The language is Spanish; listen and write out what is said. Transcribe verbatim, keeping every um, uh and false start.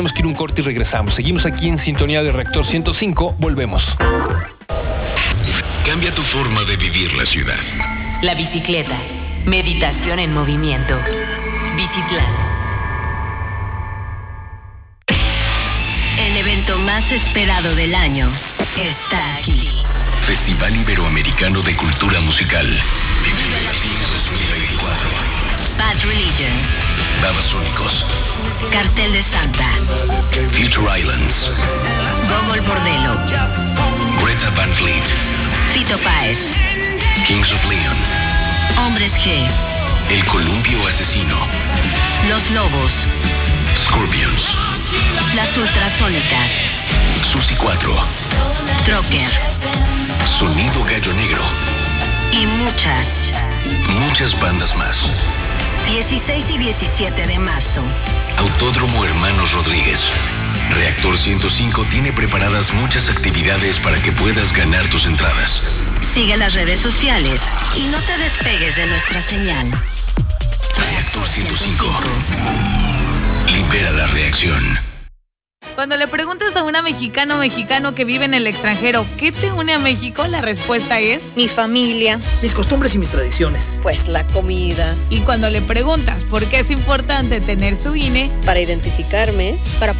Tenemos que ir un corte y regresamos. Seguimos aquí en sintonía de Reactor ciento cinco. Volvemos. Cambia tu forma de vivir la ciudad. La bicicleta. Meditación en movimiento. Bicitlán. El evento más esperado del año está aquí. Festival Iberoamericano de Cultura Musical. Vive Latino dos mil veinticuatro. Bad Religion. Babasónicos. Cartel de Santa. Future Islands. Gogol Bordello. Greta Van Fleet. Fito Páez. Kings of Leon. Hombres G. El Columpio Asesino. Los Lobos. Scorpions. Las Ultrasónicas. Susi cuatro. Trocker. Sonido Gallo Negro. Y muchas, Muchas bandas más. dieciséis y diecisiete de marzo. Autódromo Hermanos Rodríguez. Reactor ciento cinco tiene preparadas muchas actividades para que puedas ganar tus entradas. Sigue las redes sociales y no te despegues de nuestra señal. Reactor ciento cinco. Libera la reacción. Cuando le preguntas a una mexicana o mexicano que vive en el extranjero, ¿qué te une a México? La respuesta es mi familia, mis costumbres y mis tradiciones. Pues la comida. Y cuando le preguntas por qué es importante tener su I N E, para identificarme, para